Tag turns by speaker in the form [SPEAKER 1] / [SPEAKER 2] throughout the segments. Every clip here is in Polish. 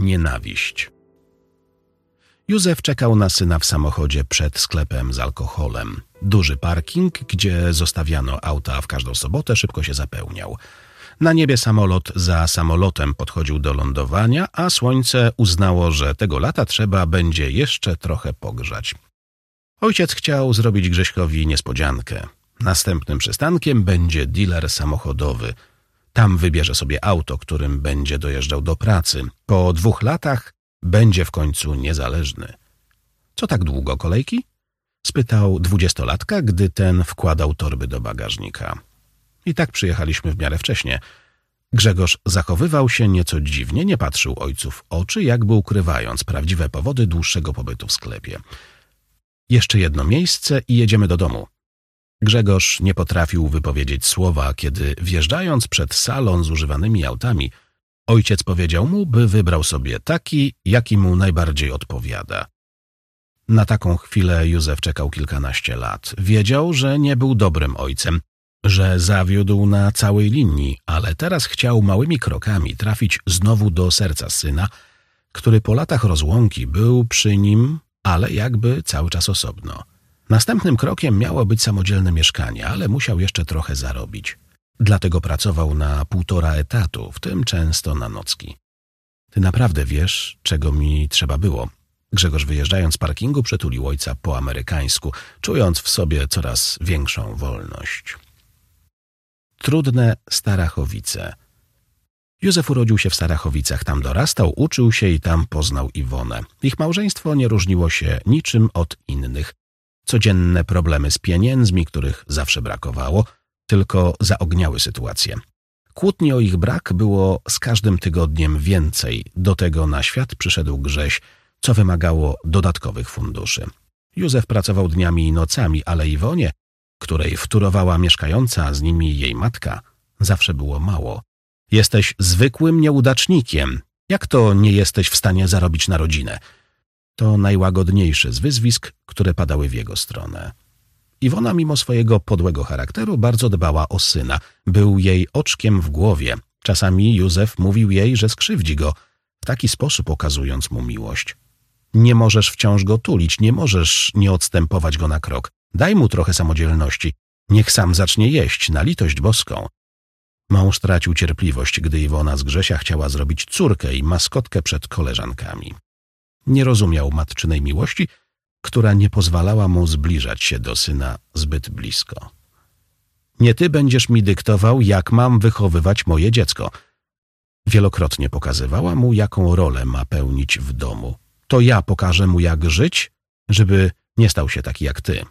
[SPEAKER 1] Nienawiść. Józef czekał na syna w samochodzie przed sklepem z alkoholem. Duży parking, gdzie zostawiano auta w każdą sobotę, szybko się zapełniał. Na niebie samolot za samolotem podchodził do lądowania, a słońce uznało, że tego lata trzeba będzie jeszcze trochę pogrzać. Ojciec chciał zrobić Grześkowi niespodziankę. Następnym przystankiem będzie dealer samochodowy. Tam wybierze sobie auto, którym będzie dojeżdżał do pracy. Po 2 latach będzie w końcu niezależny. Co tak długo, kolejki? Spytał 20-latka, gdy ten wkładał torby do bagażnika. I tak przyjechaliśmy w miarę wcześnie. Grzegorz zachowywał się nieco dziwnie, nie patrzył ojcu w oczy, jakby ukrywając prawdziwe powody dłuższego pobytu w sklepie. Jeszcze jedno miejsce i jedziemy do domu. Grzegorz nie potrafił wypowiedzieć słowa, kiedy wjeżdżając przed salon z używanymi autami, ojciec powiedział mu, by wybrał sobie taki, jaki mu najbardziej odpowiada. Na taką chwilę Józef czekał kilkanaście lat. Wiedział, że nie był dobrym ojcem, że zawiódł na całej linii, ale teraz chciał małymi krokami trafić znowu do serca syna, który po latach rozłąki był przy nim, ale jakby cały czas osobno. Następnym krokiem miało być samodzielne mieszkanie, ale musiał jeszcze trochę zarobić. Dlatego pracował na 1,5 etatu, w tym często na nocki. Ty naprawdę wiesz, czego mi trzeba było? Grzegorz wyjeżdżając z parkingu przytulił ojca po amerykańsku, czując w sobie coraz większą wolność. Trudne Starachowice. Józef urodził się w Starachowicach, tam dorastał, uczył się i tam poznał Iwonę. Ich małżeństwo nie różniło się niczym od innych. Codzienne problemy z pieniędzmi, których zawsze brakowało, tylko zaogniały sytuację. Kłótni o ich brak było z każdym tygodniem więcej. Do tego na świat przyszedł Grześ, co wymagało dodatkowych funduszy. Józef pracował dniami i nocami, ale Iwonie, której wtórowała mieszkająca z nimi jej matka, zawsze było mało. Jesteś zwykłym nieudacznikiem. Jak to nie jesteś w stanie zarobić na rodzinę? To najłagodniejszy z wyzwisk, które padały w jego stronę. Iwona mimo swojego podłego charakteru bardzo dbała o syna. Był jej oczkiem w głowie. Czasami Józef mówił jej, że skrzywdzi go, w taki sposób okazując mu miłość. Nie możesz wciąż go tulić, nie możesz nie odstępować go na krok. Daj mu trochę samodzielności. Niech sam zacznie jeść, na litość boską. Mąż tracił cierpliwość, gdy Iwona z Grzesia chciała zrobić córkę i maskotkę przed koleżankami. Nie rozumiał matczynej miłości, która nie pozwalała mu zbliżać się do syna zbyt blisko. Nie ty będziesz mi dyktował, jak mam wychowywać moje dziecko. Wielokrotnie pokazywała mu, jaką rolę ma pełnić w domu. To ja pokażę mu, jak żyć, żeby nie stał się taki jak ty.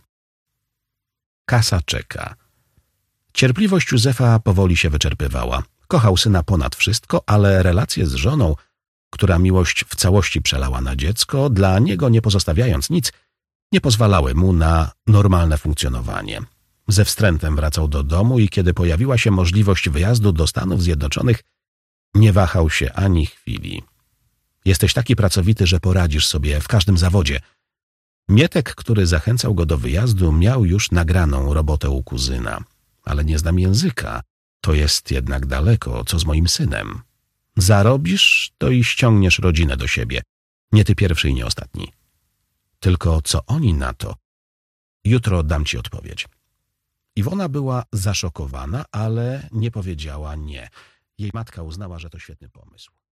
[SPEAKER 1] Kasa czeka. Cierpliwość Józefa powoli się wyczerpywała. Kochał syna ponad wszystko, ale relacje z żoną, która miłość w całości przelała na dziecko, dla niego nie pozostawiając nic, nie pozwalały mu na normalne funkcjonowanie. Ze wstrętem wracał do domu i kiedy pojawiła się możliwość wyjazdu do Stanów Zjednoczonych, nie wahał się ani chwili. Jesteś taki pracowity, że poradzisz sobie w każdym zawodzie. Mietek, który zachęcał go do wyjazdu, miał już nagraną robotę u kuzyna. Ale nie znam języka. To jest jednak daleko, co z moim synem. Zarobisz, to i ściągniesz rodzinę do siebie. Nie ty pierwszy i nie ostatni. Tylko co oni na to? Jutro dam ci odpowiedź. Iwona była zaszokowana, ale nie powiedziała nie. Jej matka uznała, że to świetny pomysł.